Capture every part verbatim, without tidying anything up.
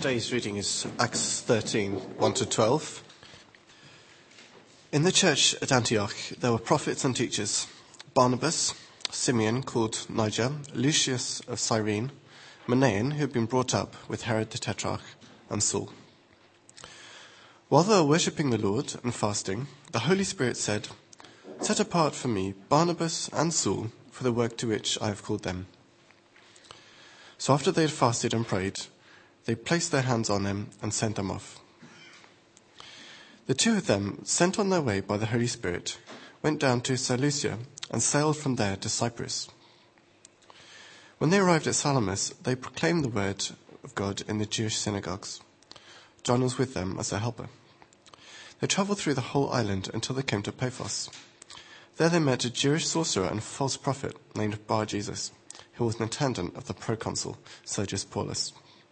Today's reading is Acts thirteen, one to twelve. In the church at Antioch, there were prophets and teachers: Barnabas, Simeon, called Niger, Lucius of Cyrene, Manaen, who had been brought up with Herod the Tetrarch, and Saul. While they were worshipping the Lord and fasting, the Holy Spirit said, "Set apart for me Barnabas and Saul for the work to which I have called them." So after they had fasted and prayed, they placed their hands on them and sent them off. The two of them, sent on their way by the Holy Spirit, went down to Seleucia and sailed from there to Cyprus. When they arrived at Salamis, they proclaimed the word of God in the Jewish synagogues. John was with them as their helper. They travelled through the whole island until they came to Paphos. There they met a Jewish sorcerer and false prophet named Bar-Jesus, who was an attendant of the proconsul, Sergius Paulus.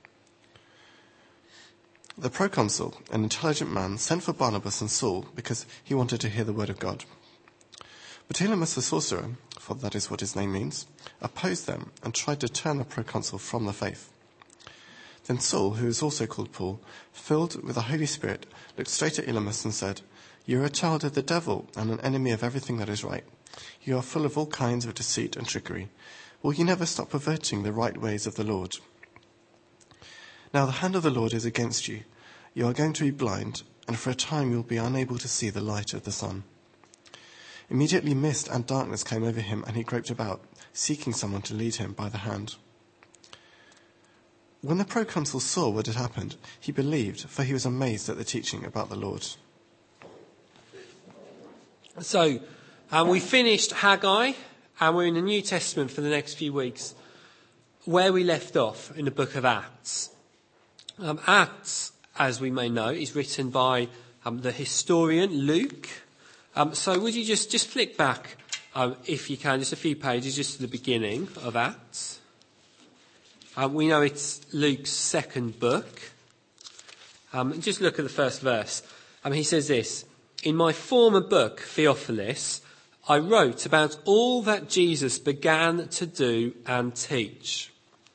The proconsul, an intelligent man, sent for Barnabas and Saul because he wanted to hear the word of God. But Elymas the sorcerer, for that is what his name means, opposed them and tried to turn the proconsul from the faith. Then Saul, who is also called Paul, filled with the Holy Spirit, looked straight at Elymas and said, "You are a child of the devil and an enemy of everything that is right. You are full of all kinds of deceit and trickery. Will you never stop perverting the right ways of the Lord? Now the hand of the Lord is against you. You are going to be blind, and for a time you will be unable to see the light of the sun." Immediately mist and darkness came over him, and he groped about, seeking someone to lead him by the hand. When the proconsul saw what had happened, he believed, for he was amazed at the teaching about the Lord. So, um, we finished Haggai, and we're in the New Testament for the next few weeks, where we left off in the book of Acts. Um, Acts, as we may know, is written by um, the historian Luke. Um, so would you just, just flick back, um, if you can, just a few pages, just to the beginning of Acts. Um, we know it's Luke's second book. Um, just look at the first verse. Um, he says this: "In my former book, Theophilus, I wrote about all that Jesus began to do and teach."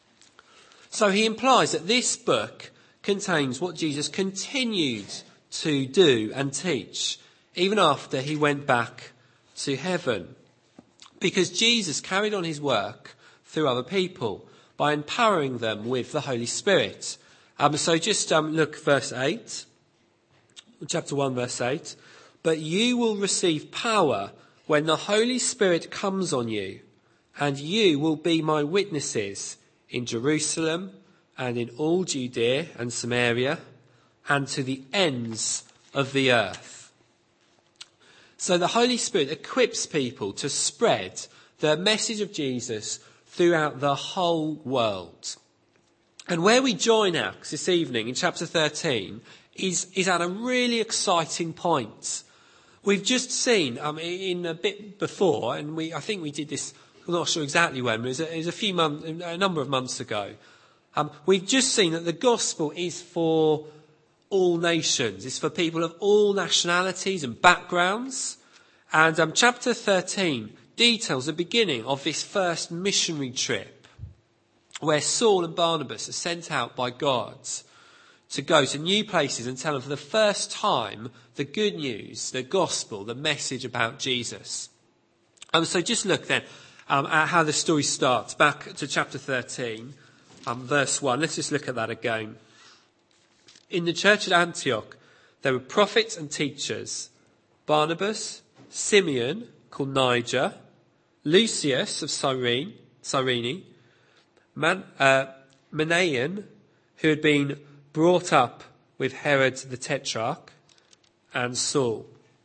So he implies that this book contains what Jesus continued to do and teach, even after he went back to heaven. Because Jesus carried on his work through other people by empowering them with the Holy Spirit. Um, so just um, look, verse eight, chapter one, verse eight. "But you will receive power when the Holy Spirit comes on you, and you will be my witnesses in Jerusalem and in all Judea and Samaria and to the ends of the earth." So the Holy Spirit equips people to spread the message of Jesus throughout the whole world. And where we join Acts this evening in chapter thirteen is, is at a really exciting point. We've just seen, um, in a bit before, and we, I think we did this, I'm not sure exactly when, but it was a, it was a few months, a number of months ago. Um, we've just seen that the gospel is for all nations. It's for people of all nationalities and backgrounds. And um, chapter thirteen details the beginning of this first missionary trip, where Saul and Barnabas are sent out by God to go to new places and tell them for the first time the good news, the gospel, the message about Jesus. Um, so just look then um, at how the story starts. Back to chapter thirteen, um, verse one. Let's just look at that again. "In the church at Antioch, there were prophets and teachers: Barnabas, Simeon, called Niger, Lucius of Cyrene, Cyrene, Man, uh, Manaen, who had been brought up with Herod the Tetrarch, and Saul."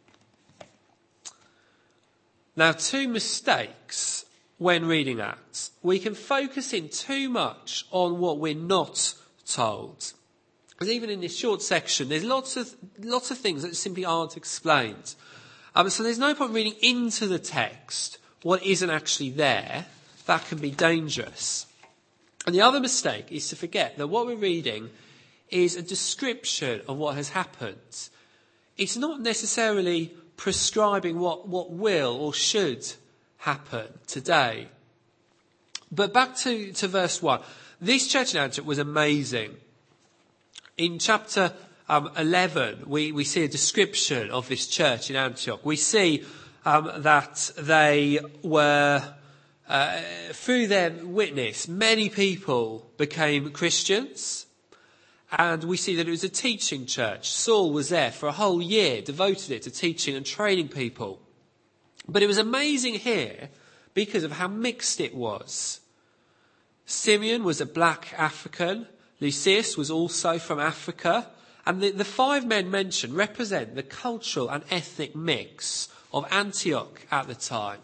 Now, two mistakes when reading Acts. We can focus in too much on what we're not told. Because even in this short section, there's lots of lots of things that simply aren't explained. Um, so there's no point reading into the text what isn't actually there. That can be dangerous. And the other mistake is to forget that what we're reading is a description of what has happened. It's not necessarily prescribing what, what will or should happen today. But back to, to verse one. This church in Antioch was amazing. In chapter um, eleven, we, we see a description of this church in Antioch. We see um, that they were, uh, through their witness, many people became Christians. And we see that it was a teaching church. Saul was there for a whole year, devoted it to teaching and training people. But it was amazing here because of how mixed it was. Simeon was a black African. Lucius was also from Africa. And the, the five men mentioned represent the cultural and ethnic mix of Antioch at the time.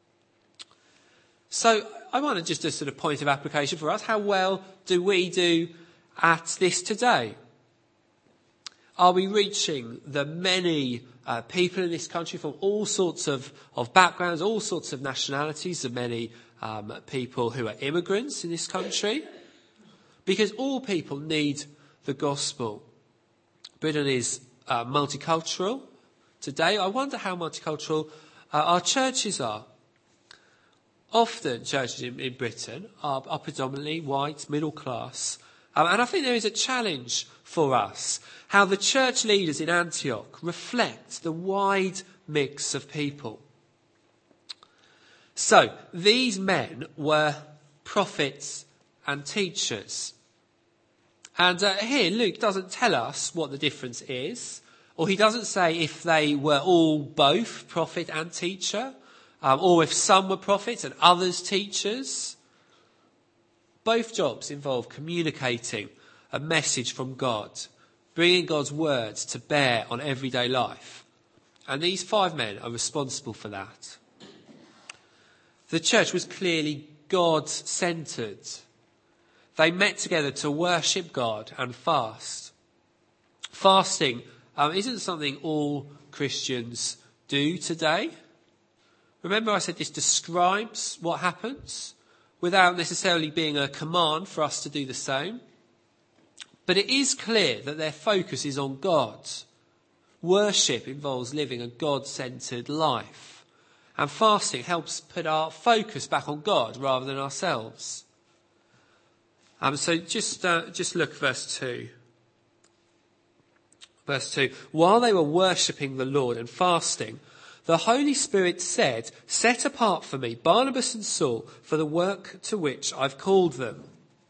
So I wanted just a sort of point of application for us. How well do we do at this today? Are we reaching the many uh, people in this country from all sorts of, of backgrounds, all sorts of nationalities, the many um, people who are immigrants in this country? Because all people need the gospel. Britain is uh, multicultural today. I wonder how multicultural uh, our churches are. Often churches in, in Britain are, are predominantly white, middle class. Um, and I think there is a challenge for us, how the church leaders in Antioch reflect the wide mix of people. So, these men were prophets and teachers. And uh, here Luke doesn't tell us what the difference is, or he doesn't say if they were all both prophet and teacher, um, or if some were prophets and others teachers. Both jobs involve communicating a message from God, bringing God's words to bear on everyday life. And these five men are responsible for that. The church was clearly God-centred. They met together to worship God and fast. Fasting um, isn't something all Christians do today. Remember I said this describes what happens, without necessarily being a command for us to do the same. But it is clear that their focus is on God. Worship involves living a God-centred life. And fasting helps put our focus back on God rather than ourselves. Um, so just, uh, just look at verse two. Verse two. While they were worshipping the Lord and fasting, the Holy Spirit said, "Set apart for me Barnabas and Saul for the work to which I've called them."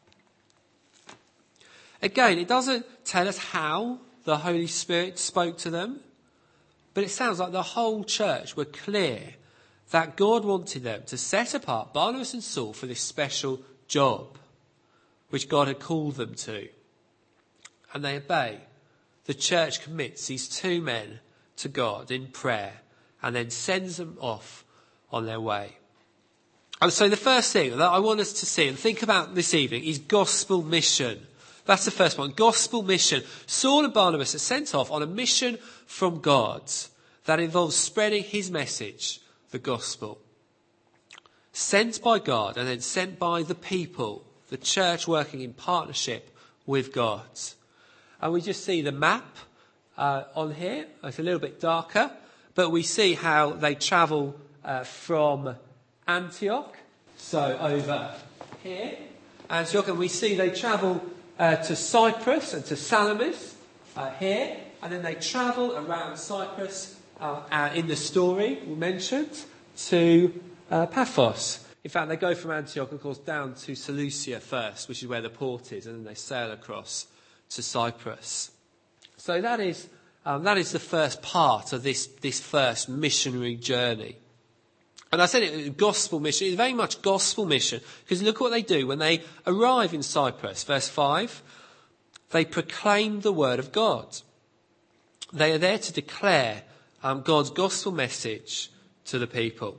Again, it doesn't tell us how the Holy Spirit spoke to them, but it sounds like the whole church were clear that God wanted them to set apart Barnabas and Saul for this special job, which God had called them to. And they obey. The church commits these two men to God in prayer, and then sends them off on their way. And so the first thing that I want us to see and think about this evening is gospel mission. That's the first one, gospel mission. Saul and Barnabas are sent off on a mission from God that involves spreading his message, the gospel. Sent by God and then sent by the people, the church working in partnership with God. And we just see the map uh, on here. It's a little bit darker. But we see how they travel uh, from Antioch, so over here, Antioch, and we see they travel uh, to Cyprus and to Salamis uh, here, and then they travel around Cyprus uh, uh, in the story we mentioned to uh, Paphos. In fact, they go from Antioch, of course, down to Seleucia first, which is where the port is, and then they sail across to Cyprus. So that is Um, that is the first part of this, this first missionary journey. And I said it, gospel mission, it's very much gospel mission, because look what they do when they arrive in Cyprus. Verse five, they proclaim the word of God. They are there to declare um, God's gospel message to the people.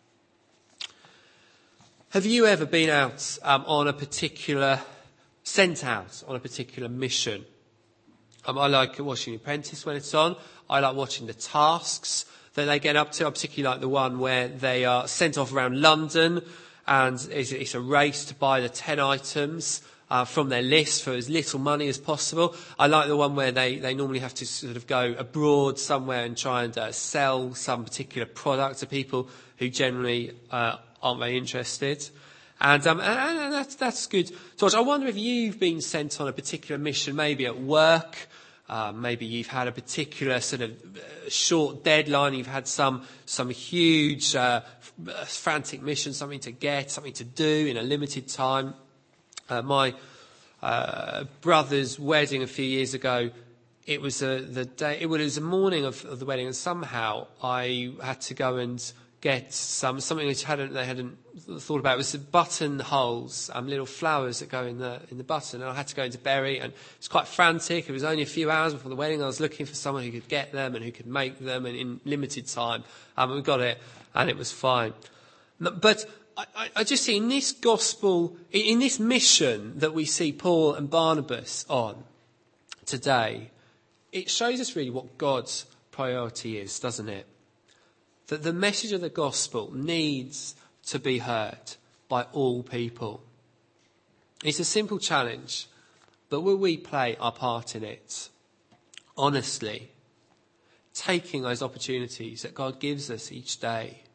Have you ever been out um, on a particular, sent out on a particular mission? Um, I like watching Apprentice when it's on. I like watching the tasks that they get up to. I particularly like the one where they are sent off around London and it's, it's a race to buy the ten items uh, from their list for as little money as possible. I like the one where they, they normally have to sort of go abroad somewhere and try and uh, sell some particular product to people who generally uh, aren't very interested. And, um, and, and that's, that's good. George, I wonder if you've been sent on a particular mission, maybe at work. Uh, maybe you've had a particular sort of uh, short deadline. You've had some, some huge, uh, f- frantic mission, something to get, something to do in a limited time. Uh, my, uh, brother's wedding a few years ago, it was uh, the day, it was the morning of, of the wedding, and somehow I had to go and get some something which hadn't they hadn't thought about. It was the buttonholes, um, little flowers that go in the in the button, and I had to go into Bury, and it was quite frantic. It was only a few hours before the wedding. I was looking for someone who could get them and who could make them, and in limited time, um, we got it, and it was fine. But I, I just see in this gospel, in this mission that we see Paul and Barnabas on today, it shows us really what God's priority is, doesn't it? That the message of the gospel needs to be heard by all people. It's a simple challenge, but will we play our part in it? Honestly, taking those opportunities that God gives us each day.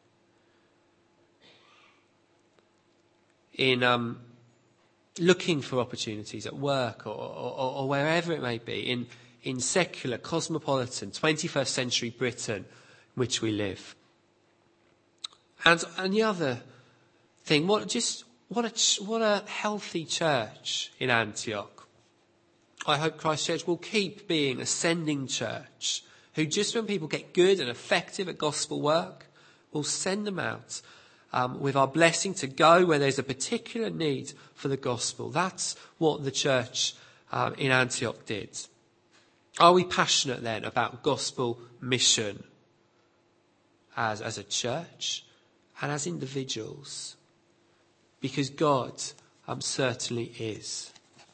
In um, looking for opportunities at work or, or, or wherever it may be, in, in secular, cosmopolitan, twenty-first century Britain, in which we live. And, and the other thing, what just what a what a healthy church in Antioch. I hope Christ Church will keep being a sending church who, just when people get good and effective at gospel work, will send them out um, with our blessing to go where there's a particular need for the gospel. That's what the church um, in Antioch did. Are we passionate then about gospel mission as as a church? And as individuals, because God um, certainly is.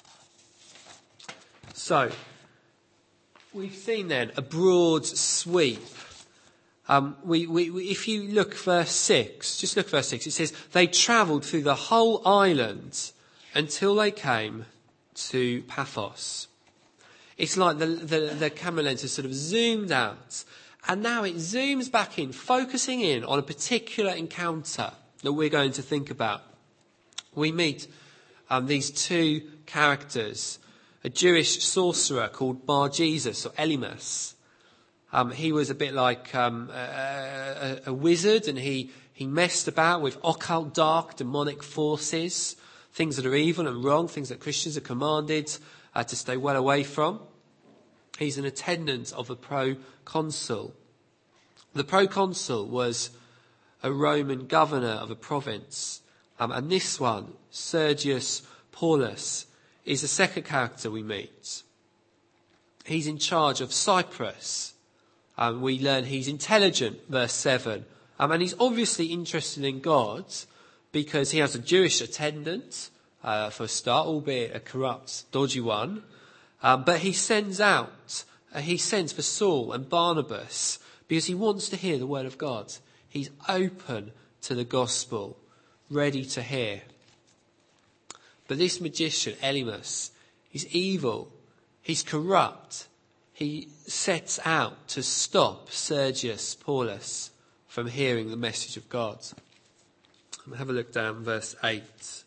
So, we've seen then a broad sweep. Um, we, we, we, if you look verse six, just look verse six, it says, they travelled through the whole island until they came to Paphos. It's like the, the, the camera lens has sort of zoomed out. And now it zooms back in, focusing in on a particular encounter that we're going to think about. We meet um, these two characters, a Jewish sorcerer called Bar Jesus or Elymas. Um, he was a bit like um, a, a, a wizard, and he, he messed about with occult, dark, demonic forces, things that are evil and wrong, things that Christians are commanded uh, to stay well away from. He's an attendant of a proconsul. The proconsul was a Roman governor of a province. Um, and this one, Sergius Paulus, is the second character we meet. He's in charge of Cyprus. Um, we learn he's intelligent, verse seven. Um, and he's obviously interested in God because he has a Jewish attendant, uh, for a start, albeit a corrupt, dodgy one. Um, but he sends out, uh, he sends for Saul and Barnabas because he wants to hear the word of God. He's open to the gospel, ready to hear. But this magician, Elymas, is evil. He's corrupt. He sets out to stop Sergius Paulus from hearing the message of God. Have a look down verse eight.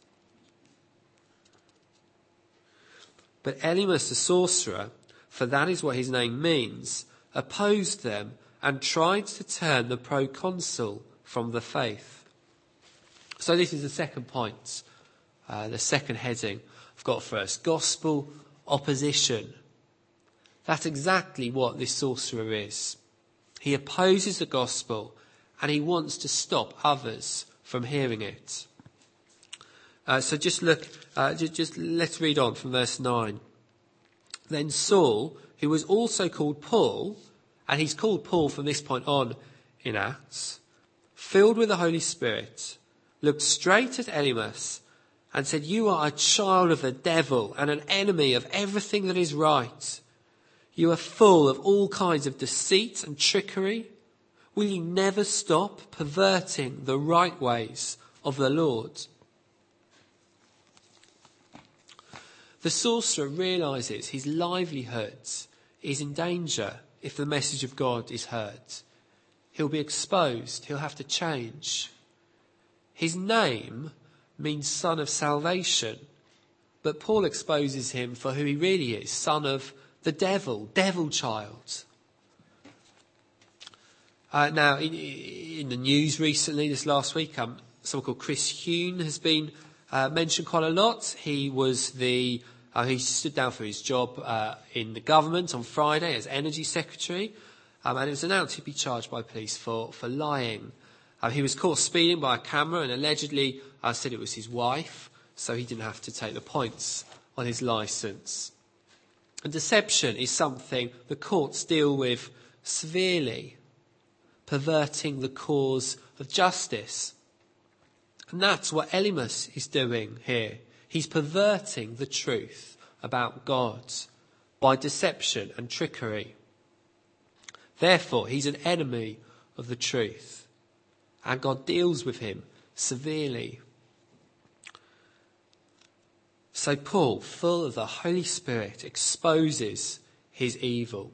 But Elymas the sorcerer, for that is what his name means, opposed them and tried to turn the proconsul from the faith. So this is the second point, uh, the second heading I've got for us. Gospel opposition. That's exactly what this sorcerer is. He opposes the gospel and he wants to stop others from hearing it. Uh, so just look, uh, just, just let's read on from verse nine. Then Saul, who was also called Paul, and he's called Paul from this point on in Acts, filled with the Holy Spirit, looked straight at Elymas and said, "You are a child of the devil and an enemy of everything that is right. You are full of all kinds of deceit and trickery. Will you never stop perverting the right ways of the Lord?" The sorcerer realises his livelihood is in danger if the message of God is heard. He'll be exposed. He'll have to change. His name means son of salvation. But Paul exposes him for who he really is, son of the devil, devil child. Uh, now, in, in the news recently, this last week, um, someone called Chris Huhne has been uh, mentioned quite a lot. He was the, uh, he stood down for his job uh, in the government on Friday as Energy Secretary, um, and it was announced he'd be charged by police for, for lying. Uh, he was caught speeding by a camera and allegedly uh, said it was his wife, so he didn't have to take the points on his licence. And deception is something the courts deal with severely, perverting the cause of justice. And that's what Elymas is doing here. He's perverting the truth about God by deception and trickery. Therefore, he's an enemy of the truth, and God deals with him severely. So Paul, full of the Holy Spirit, exposes his evil.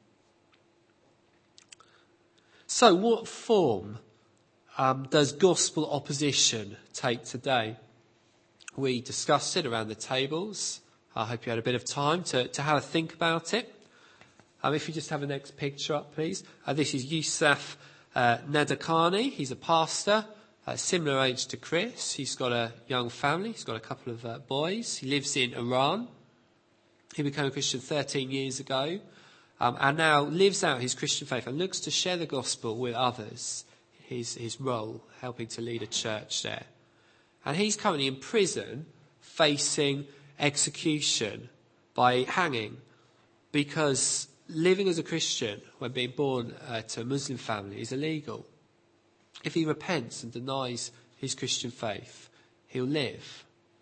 So what form um, does gospel opposition take today? We discussed it around the tables. I hope you had a bit of time to, to have a think about it. Um, if you just have the next picture up, please. Uh, this is Yusuf uh, Nadakani. He's a pastor, uh, similar age to Chris. He's got a young family. He's got a couple of uh, boys. He lives in Iran. He became a Christian thirteen years ago. Um, and now lives out his Christian faith and looks to share the gospel with others. His, his role, helping to lead a church there. And he's currently in prison, facing execution by hanging, because living as a Christian when being born uh, to a Muslim family is illegal. If he repents and denies his Christian faith, he'll live.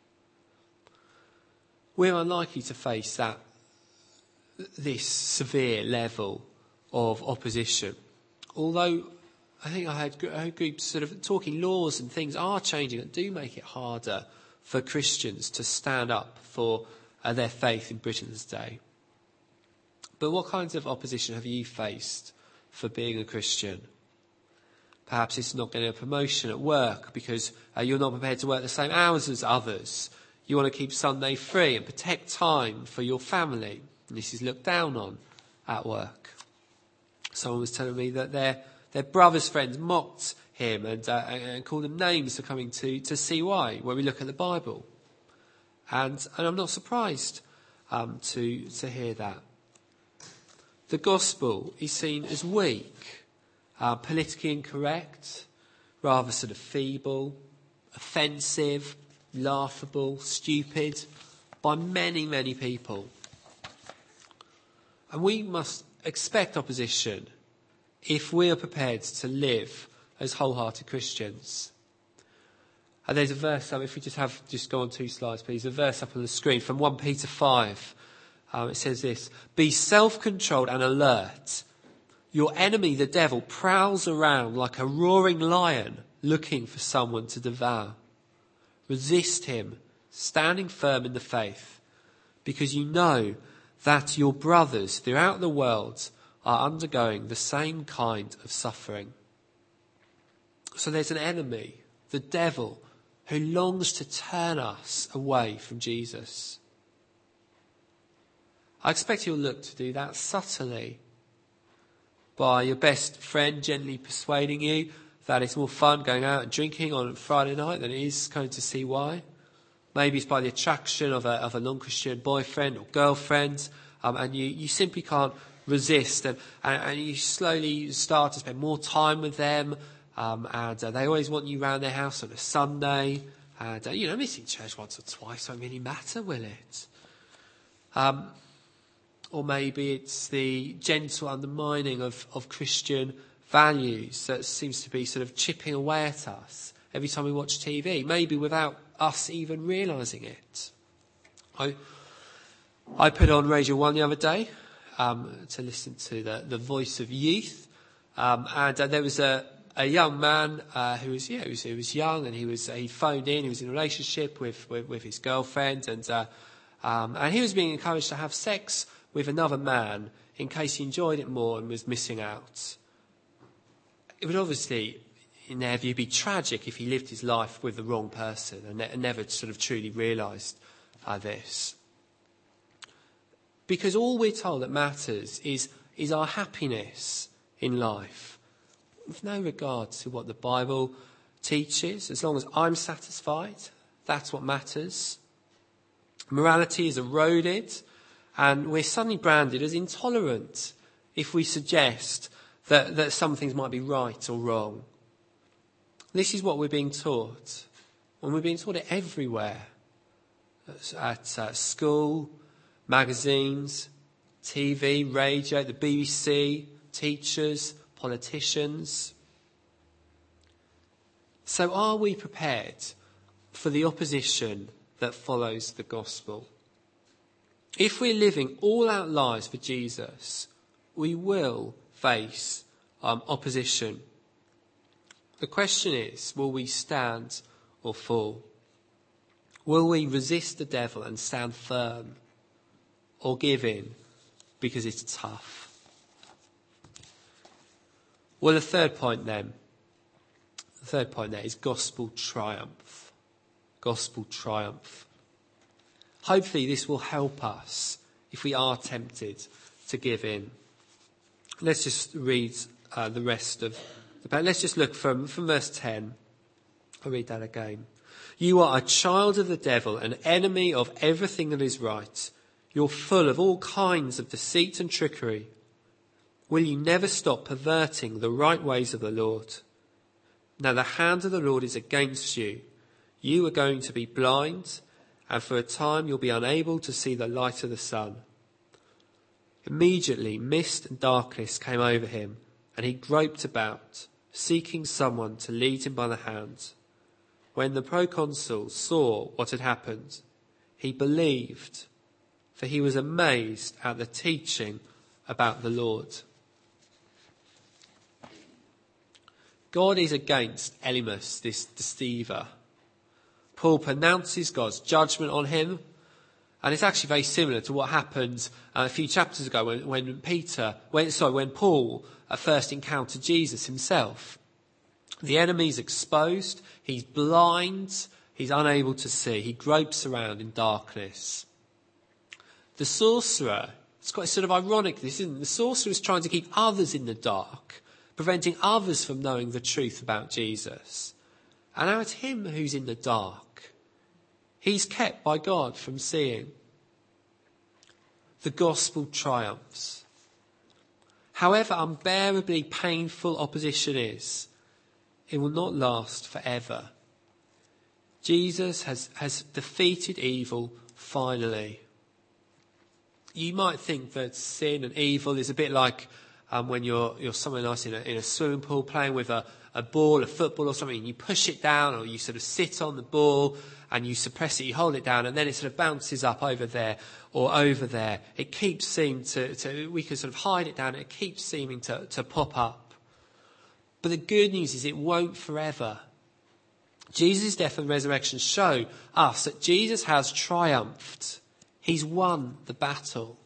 We're unlikely to face that this severe level of opposition. Although I think I heard, I heard groups sort of talking laws and things are changing that do make it harder for Christians to stand up for uh, their faith in Britain today. But what kinds of opposition have you faced for being a Christian? Perhaps it's not getting a promotion at work because uh, you're not prepared to work the same hours as others. You want to keep Sunday free and protect time for your family. And this is looked down on at work. Someone was telling me that their their brother's friends mocked him and, uh, and called him names for coming to, to C Y, where we look at the Bible. And, and I'm not surprised um, to, to hear that. The gospel is seen as weak, uh, politically incorrect, rather sort of feeble, offensive, laughable, stupid, by many, many people. And we must expect opposition if we are prepared to live as wholehearted Christians. And there's a verse, um, if we just have, just go on two slides, please, a verse up on the screen from First Peter five. Um, it says this: be self-controlled and alert. Your enemy, the devil, prowls around like a roaring lion looking for someone to devour. Resist him, standing firm in the faith, because you know that your brothers throughout the world are undergoing the same kind of suffering. So there's an enemy, the devil, who longs to turn us away from Jesus. I expect you'll look to do that subtly, by your best friend gently persuading you that it's more fun going out and drinking on Friday night than it is going to C Y. Maybe it's by the attraction of a, of a non-Christian boyfriend or girlfriend, um, and you, you simply can't resist, and, and, and you slowly start to spend more time with them, um, and uh, they always want you around their house on a Sunday, and uh, you know, missing church once or twice won't really matter, will it? Um, or maybe it's the gentle undermining of, of Christian values that seems to be sort of chipping away at us every time we watch T V, maybe without us even realising it. I I put on Radio One the other day um, to listen to the, the voice of youth, um, and uh, there was a, a young man uh, who was yeah he was, he was young, and he was he phoned in. He was in a relationship with with, with his girlfriend, and uh, um, and he was being encouraged to have sex with another man in case he enjoyed it more and was missing out. It would obviously, never, it'd be tragic if he lived his life with the wrong person and, ne- and never sort of truly realised uh, this. Because all we're told that matters is, is our happiness in life, with no regard to what the Bible teaches. As long as I'm satisfied, that's what matters. Morality is eroded, and we're suddenly branded as intolerant if we suggest that, that some things might be right or wrong. This is what we're being taught, and we're being taught it everywhere. At uh, school, magazines, T V, radio, the B B C, teachers, politicians. So are we prepared for the opposition that follows the gospel? If we're living all out lives for Jesus, we will face um, opposition. The question is, will we stand or fall? Will we resist the devil and stand firm, or give in because it's tough? Well, the third point then, the third point there is gospel triumph. Gospel triumph. Hopefully this will help us if we are tempted to give in. Let's just read uh, the rest of the passage. Let's just look from, from verse ten. I'll read that again. You are a child of the devil, an enemy of everything that is right. You're full of all kinds of deceit and trickery. Will you never stop perverting the right ways of the Lord? Now the hand of the Lord is against you. You are going to be blind, and for a time you'll be unable to see the light of the sun. Immediately mist and darkness came over him, and he groped about, seeking someone to lead him by the hand. When the proconsul saw what had happened, he believed, for he was amazed at the teaching about the Lord. God is against Elymas, this deceiver. Paul pronounces God's judgment on him, and it's actually very similar to what happened uh, a few chapters ago when, when Peter, when, sorry, when Paul uh, first encountered Jesus himself. The enemy's exposed, he's blind, he's unable to see, he gropes around in darkness. The sorcerer, it's quite sort of ironic this, isn't it? The sorcerer is trying to keep others in the dark, preventing others from knowing the truth about Jesus. And now it's him who's in the dark. He's kept by God from seeing. The gospel triumphs. However unbearably painful opposition is, it will not last forever. Jesus has, has defeated evil finally. You might think that sin and evil is a bit like um, when you're you're somewhere nice in a, in a swimming pool playing with a, a ball, a football or something, and you push it down, or you sort of sit on the ball and you suppress it, you hold it down, and then it sort of bounces up over there or over there. It keeps seeming to, to we can sort of hide it down, it keeps seeming to, to pop up. But the good news is it won't forever. Jesus' death and resurrection show us that Jesus has triumphed. He's won the battle.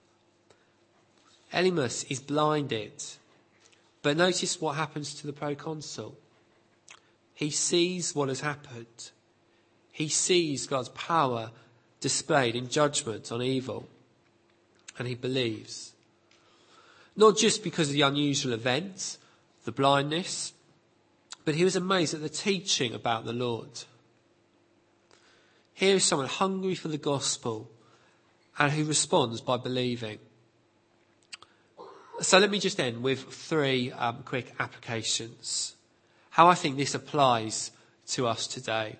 Elymas is blinded. But notice what happens to the proconsul. He sees what has happened. He sees God's power displayed in judgment on evil. And he believes. Not just because of the unusual events, the blindness, but he was amazed at the teaching about the Lord. Here is someone hungry for the gospel and who responds by believing. So let me just end with three um, quick applications. How I think this applies to us today.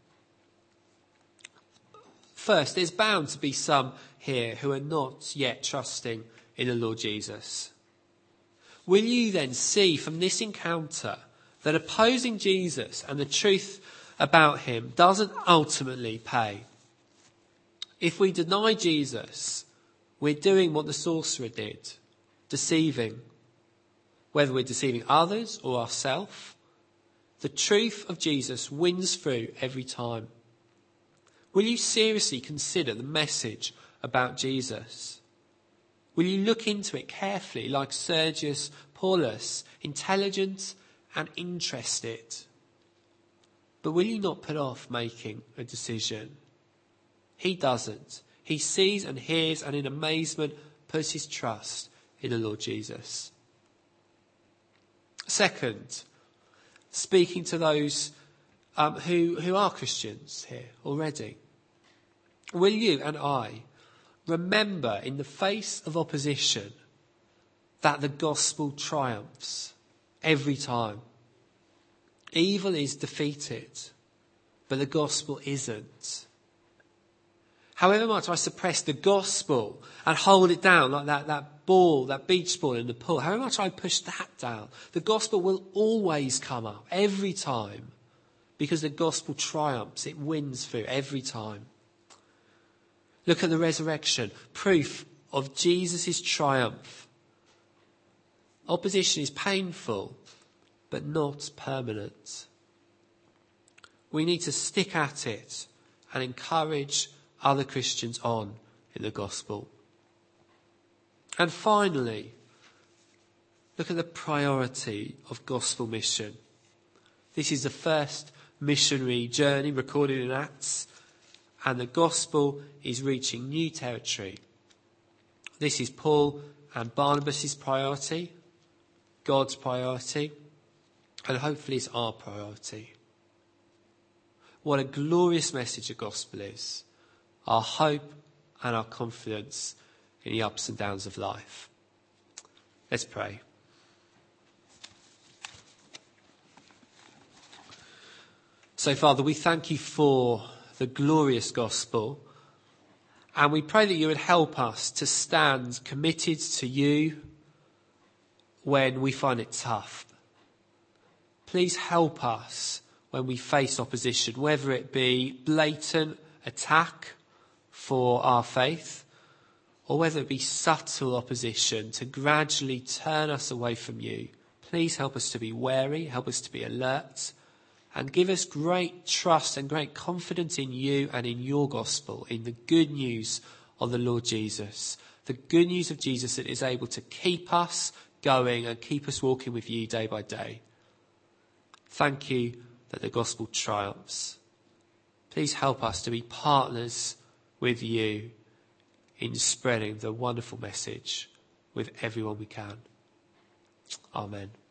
First, there's bound to be some here who are not yet trusting in the Lord Jesus. Will you then see from this encounter that opposing Jesus and the truth about him doesn't ultimately pay? If we deny Jesus, we're doing what the sorcerer did, deceiving. Whether we're deceiving others or ourselves, the truth of Jesus wins through every time. Will you seriously consider the message about Jesus? Will you look into it carefully like Sergius Paulus, intelligent and interested. But will you not put off making a decision? He doesn't. He sees and hears and in amazement puts his trust in the Lord Jesus. Second, speaking to those um, who, who are Christians here already. Will you and I remember in the face of opposition that the gospel triumphs every time? Evil is defeated, but the gospel isn't. However much I suppress the gospel and hold it down like that, that ball, that beach ball in the pool, however much I push that down, the gospel will always come up every time, because the gospel triumphs. It wins through every time. Look at the resurrection, proof of Jesus' triumph. Opposition is painful, but not permanent. We need to stick at it and encourage other Christians on in the gospel. And finally, look at the priority of gospel mission. This is the first missionary journey recorded in Acts, and the gospel is reaching new territory. This is Paul and Barnabas' priority, God's priority, and hopefully it's our priority. What a glorious message the gospel is. Our hope and our confidence in the ups and downs of life. Let's pray. So, Father, we thank you for the glorious gospel, and we pray that you would help us to stand committed to you when we find it tough. Please help us when we face opposition, whether it be blatant attack for our faith, or whether it be subtle opposition to gradually turn us away from you. Please help us to be wary, help us to be alert, and give us great trust and great confidence in you and in your gospel, in the good news of the Lord Jesus. The good news of Jesus that is able to keep us going and keep us walking with you day by day. Thank you that the gospel triumphs. Please help us to be partners with you in spreading the wonderful message with everyone we can. Amen.